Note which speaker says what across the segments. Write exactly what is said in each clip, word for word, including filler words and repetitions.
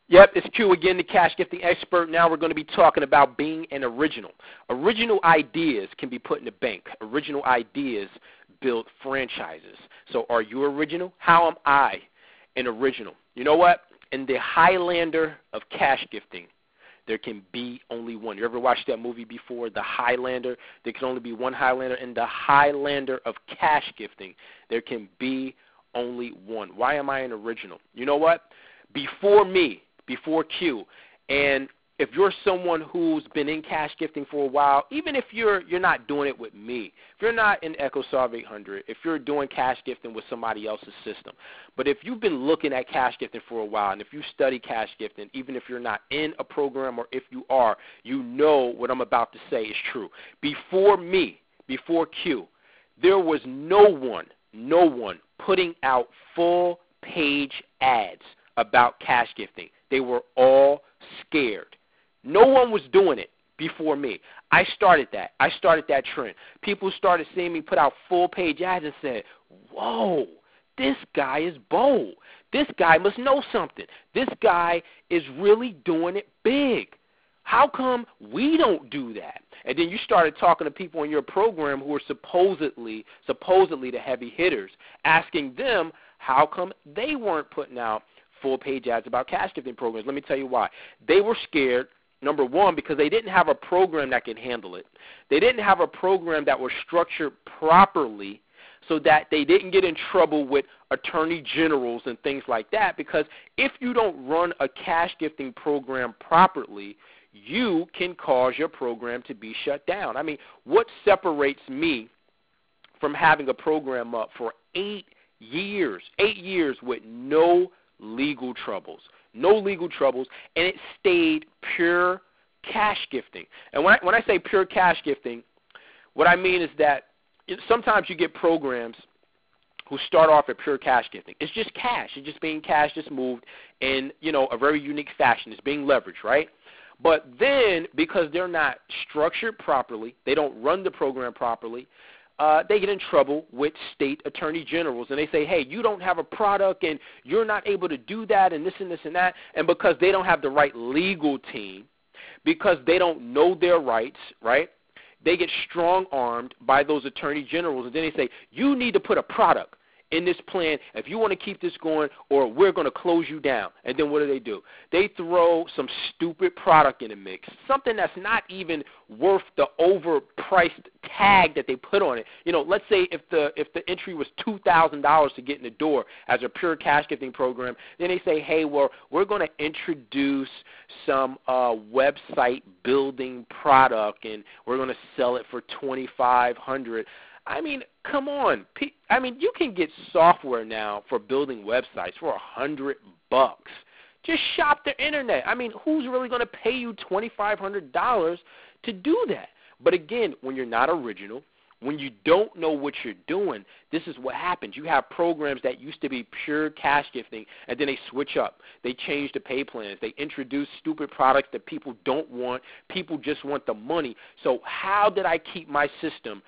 Speaker 1: Yep, it's Q again, the cash gifting expert. Now we're going to be talking about being an original. Original ideas can be put in the bank. Original ideas build franchises. So are you original? How am I an original? You know what? In the Highlander of cash gifting, there can be only one. You ever watched that movie before, The Highlander? There can only be one Highlander. In the Highlander of cash gifting, there can be only one. Why am I an original? You know what? Before me, before Q, and if you're someone who's been in cash gifting for a while, even if you're you're not doing it with me, if you're not in EchoSolve eight hundred, if you're doing cash gifting with somebody else's system, but if you've been looking at cash gifting for a while, and if you study cash gifting, even if you're not in a program or if you are, you know what I'm about to say is true. Before me, before Q, there was no one, no one putting out full page ads about cash gifting. They were all scared. No one was doing it before me. I started that. I started that trend. People started seeing me put out full-page ads and said, whoa, this guy is bold. This guy must know something. This guy is really doing it big. How come we don't do that? And then you started talking to people in your program who are supposedly, supposedly the heavy hitters, asking them how come they weren't putting out full-page ads about cash gifting programs. Let me tell you why. They were scared, number one, because they didn't have a program that could handle it. They didn't have a program that was structured properly so that they didn't get in trouble with attorney generals and things like that, because if you don't run a cash gifting program properly, you can cause your program to be shut down. I mean, what separates me from having a program up for eight years, eight years with no legal troubles, no legal troubles, and it stayed pure cash gifting. And when I, when I say pure cash gifting, what I mean is that it, sometimes you get programs who start off at pure cash gifting. It's just cash. It's just being cash just moved in, you know, a very unique fashion. It's being leveraged, right? But then because they're not structured properly, they don't run the program properly, Uh, they get in trouble with state attorney generals, and they say, hey, you don't have a product, and you're not able to do that, and this and this and that. And because they don't have the right legal team, because they don't know their rights, right, they get strong-armed by those attorney generals, and then they say, you need to put a product in this plan if you want to keep this going, or we're going to close you down. And then what do they do? They throw some stupid product in the mix, something that's not even worth the overpriced tag that they put on it. You know, let's say if the if the entry was two thousand dollars to get in the door as a pure cash gifting program, then they say, hey, well, we're going to introduce some uh, website building product, and we're going to sell it for twenty-five hundred dollars. I mean, come on. I mean, you can get software now for building websites for a hundred bucks. Just shop the internet. I mean, who's really going to pay you twenty-five hundred dollars to do that? But again, when you're not original, when you don't know what you're doing, this is what happens. You have programs that used to be pure cash gifting, and then they switch up. They change the pay plans. They introduce stupid products that people don't want. People just want the money. So how did I keep my system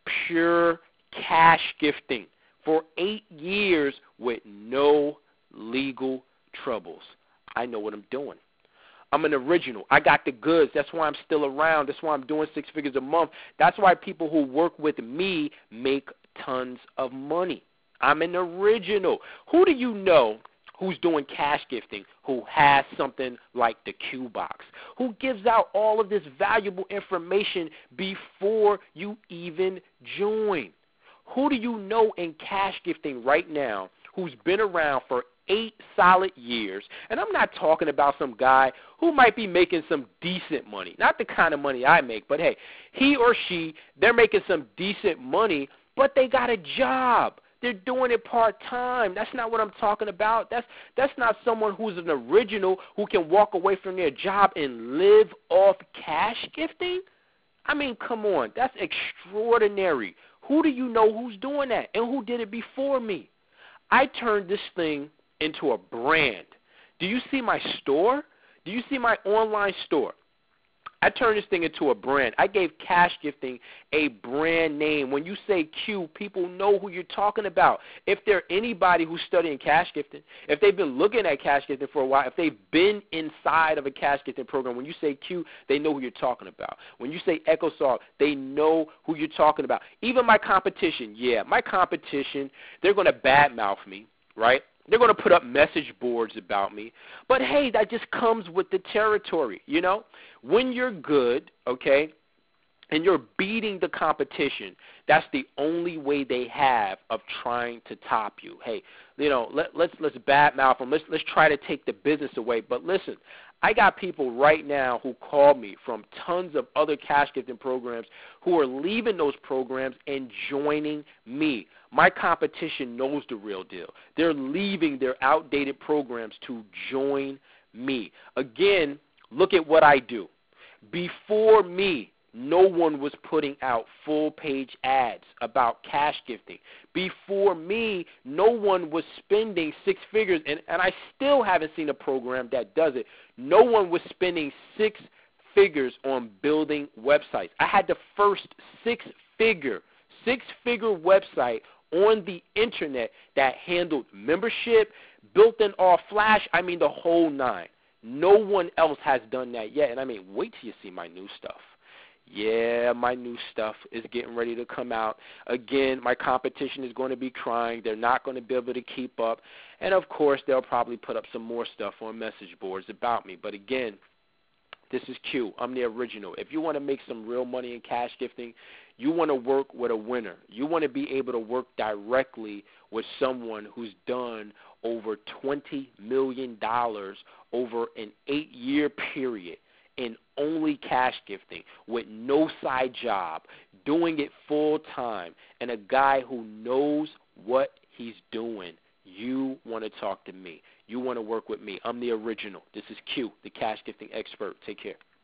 Speaker 1: pure cash gifting for eight years with no legal troubles? I know what I'm doing. I'm an original. I got the goods. That's why I'm still around. That's why I'm doing six figures a month. That's why people who work with me make tons of money. I'm an original. Who do you know who's doing cash gifting who has something like the Q box, who gives out all of this valuable information before you even join? Who do you know in cash gifting right now who's been around for eight solid years? And I'm not talking about some guy who might be making some decent money, not the kind of money I make, but hey, he or she, they're making some decent money, but they got a job. They're doing it part-time. That's not what I'm talking about. That's that's not someone who's an original who can walk away from their job and live off cash gifting. I mean, come on. That's extraordinary. Who do you know who's doing that, and who did it before me? I turned this thing into a brand. Do you see my store? Do you see my online store? I turned this thing into a brand. I gave cash gifting a brand name. When you say Q, people know who you're talking about. If they're anybody who's studying cash gifting, if they've been looking at cash gifting for a while, if they've been inside of a cash gifting program, when you say Q, they know who you're talking about. When you say EchoSoft, they know who you're talking about. Even my competition, yeah, my competition, they're going to badmouth me, right? They're going to put up message boards about me. But, hey, that just comes with the territory, you know? When you're good, okay, and you're beating the competition, that's the only way they have of trying to top you. Hey, you know, let, let's let's badmouth them. Let's, let's try to take the business away. But listen, I got people right now who call me from tons of other cash gifting programs who are leaving those programs and joining me. My competition knows the real deal. They're leaving their outdated programs to join me. Again, look at what I do. Before me, no one was putting out full-page ads about cash gifting. Before me, no one was spending six figures, and, and I still haven't seen a program that does it. No one was spending six figures on building websites. I had the first six-figure, six-figure website on the internet that handled membership, built in all flash, I mean the whole nine. No one else has done that yet, and I mean, wait till you see my new stuff. Yeah, my new stuff is getting ready to come out. Again, my competition is going to be crying. They're not going to be able to keep up. And, of course, they'll probably put up some more stuff on message boards about me. But, again, this is Q. I'm the original. If you want to make some real money in cash gifting, you want to work with a winner. You want to be able to work directly with someone who's done over twenty million dollars over an eight-year period in only cash gifting with no side job, doing it full time, and a guy who knows what he's doing. You want to talk to me. You want to work with me. I'm the original. This is Q, the cash gifting expert. Take care.